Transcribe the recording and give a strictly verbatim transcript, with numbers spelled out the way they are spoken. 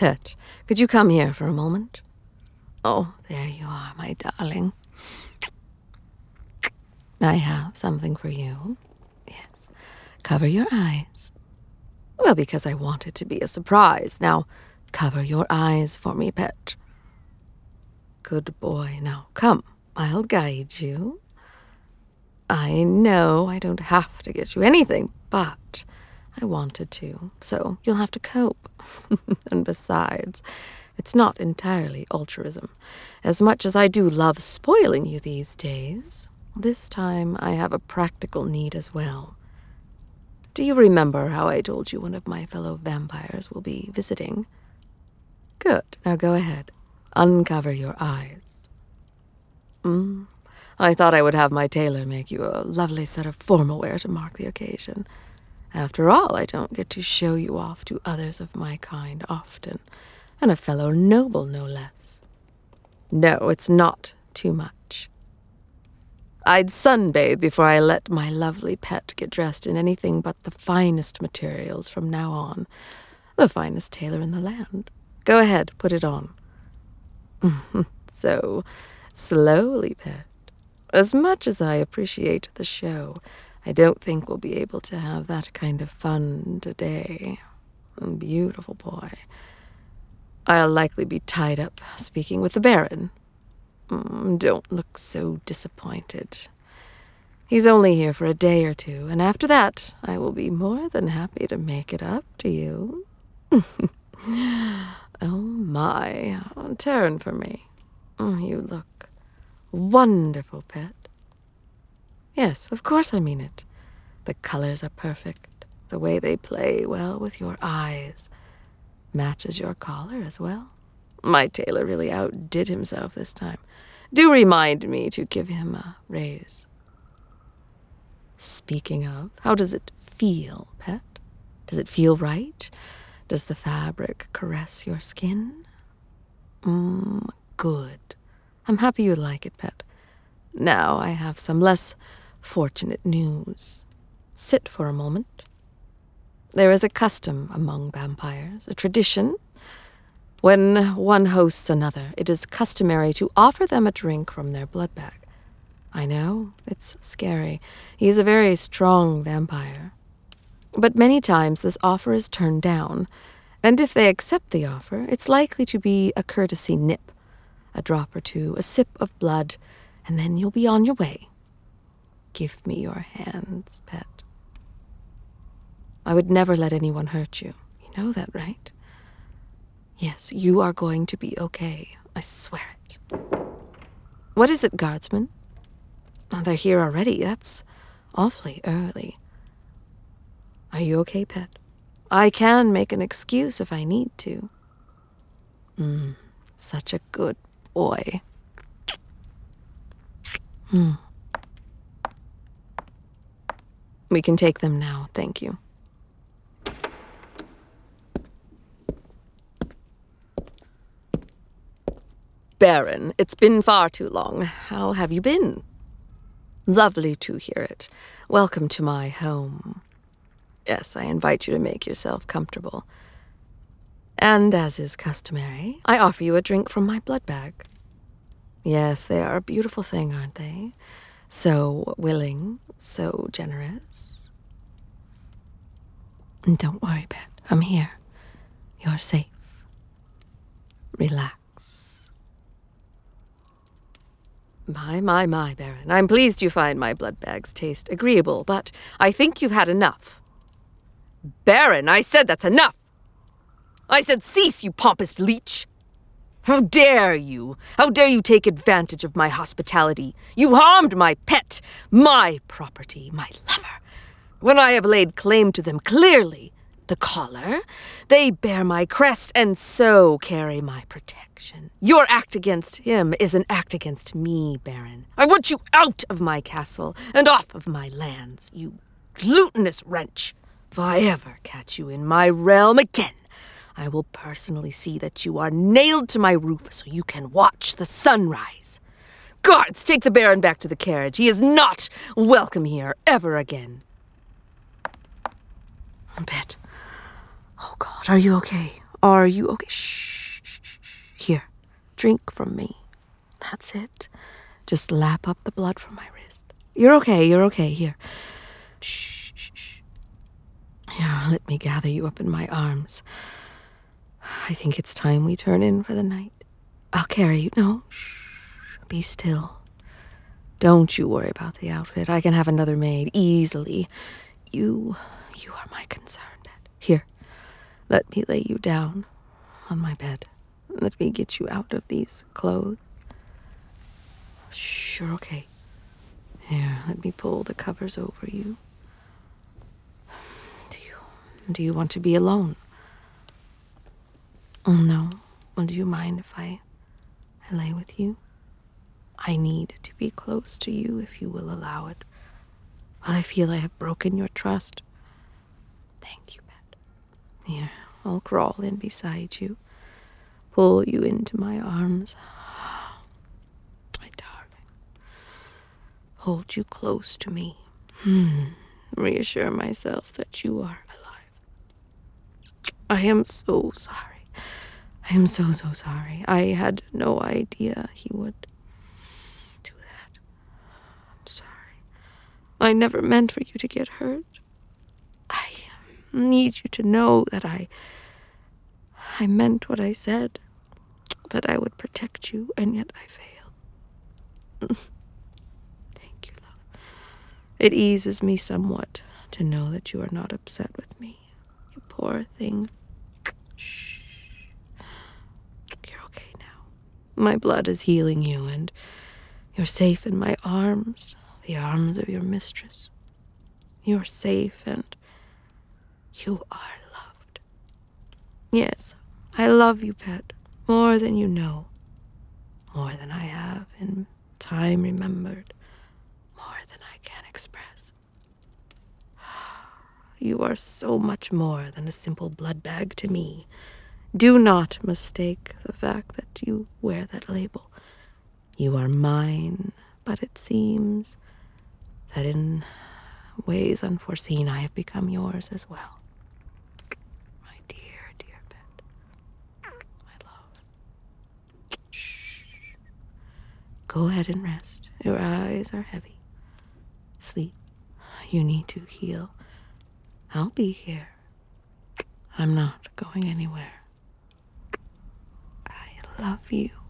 Pet, could you come here for a moment? Oh, there you are, my darling. I have something for you. Yes. Cover your eyes. Well, because I want it to be a surprise. Now, cover your eyes for me, Pet. Good boy. Now, come. I'll guide you. I know I don't have to get you anything, but I wanted to, so you'll have to cope. And besides, it's not entirely altruism. As much as I do love spoiling you these days, this time I have a practical need as well. Do you remember how I told you one of my fellow vampires will be visiting? Good. Now go ahead. Uncover your eyes. Mm. I thought I would have my tailor make you a lovely set of formal wear to mark the occasion. After all, I don't get to show you off to others of my kind often, and a fellow noble no less. No, it's not too much. I'd sunbathe before I let my lovely pet get dressed in anything but the finest materials from now on. The finest tailor in the land. Go ahead, put it on. So, slowly, Pet. As much as I appreciate the show, I don't think we'll be able to have that kind of fun today. Beautiful boy. I'll likely be tied up speaking with the Baron. Mm, don't look so disappointed. He's only here for a day or two, and after that, I will be more than happy to make it up to you. Oh my, turn for me. Oh, you look wonderful, Pet. Yes, of course I mean it. The colors are perfect. The way they play well with your eyes. Matches your collar as well. My tailor really outdid himself this time. Do remind me to give him a raise. Speaking of, how does it feel, Pet? Does it feel right? Does the fabric caress your skin? Mmm, good. I'm happy you like it, Pet. Now I have some less fortunate news. Sit for a moment. There is a custom among vampires, a tradition. When one hosts another, it is customary to offer them a drink from their blood bag. I know, it's scary. He is a very strong vampire. But many times this offer is turned down, and if they accept the offer, it's likely to be a courtesy nip, a drop or two, a sip of blood, and then you'll be on your way. Give me your hands, Pet. I would never let anyone hurt you. You know that, right? Yes, you are going to be okay. I swear it. What is it, guardsmen? Oh, they're here already. That's awfully early. Are you okay, Pet? I can make an excuse if I need to. Mm, such a good boy. Hmm. We can take them now, thank you. Baron, it's been far too long. How have you been? Lovely to hear it. Welcome to my home. Yes, I invite you to make yourself comfortable. And as is customary, I offer you a drink from my blood bag. Yes, they are a beautiful thing, aren't they? So willing, so generous. And don't worry, Pet. I'm here. You're safe. Relax. My, my, my, Baron. I'm pleased you find my blood bag's taste agreeable, but I think you've had enough. Baron, I said that's enough! I said cease, you pompous leech! How dare you? How dare you take advantage of my hospitality? You harmed my pet, my property, my lover. When I have laid claim to them clearly, the collar, they bear my crest and so carry my protection. Your act against him is an act against me, Baron. I want you out of my castle and off of my lands, you glutinous wretch. If I ever catch you in my realm again, I will personally see that you are nailed to my roof so you can watch the sunrise. Guards, take the Baron back to the carriage. He is not welcome here ever again. Pet. Oh, God, are you okay? Are you okay? Shh. drink from me. That's it. Just lap up the blood from my wrist. You're okay, you're okay. Here. Shh, shh, shh. Here, let me gather you up in my arms. I think it's time we turn in for the night. I'll carry you. No, shh. Be still. Don't you worry about the outfit. I can have another maid, easily. You, you are my concern, Pet. Here, let me lay you down on my bed. Let me get you out of these clothes. Shh, you're okay. Here, let me pull the covers over you. Do you, do you want to be alone? Oh, no. Well, do you mind if I, I lay with you? I need to be close to you if you will allow it. But I feel I have broken your trust. Thank you, Pet. Here, I'll crawl in beside you, pull you into my arms. My darling. Hold you close to me. Hmm. Reassure myself that you are alive. I am so sorry. I am so, so sorry. I had no idea he would do that. I'm sorry. I never meant for you to get hurt. I need you to know that I... I meant what I said. That I would protect you, and yet I failed. Thank you, love. It eases me somewhat to know that you are not upset with me. You poor thing. Shh. You're okay now. My blood is healing you, and you're safe in my arms, the arms of your mistress. You're safe, and you are loved. Yes, I love you, Pet, more than you know, more than I have in time remembered, more than I can express. You are so much more than a simple blood bag to me. Do not mistake the fact that you wear that label. You are mine, but it seems that in ways unforeseen I have become yours as well. My dear, dear Pet. My love. Shh. Go ahead and rest. Your eyes are heavy. Sleep. You need to heal. I'll be here. I'm not going anywhere. I love you.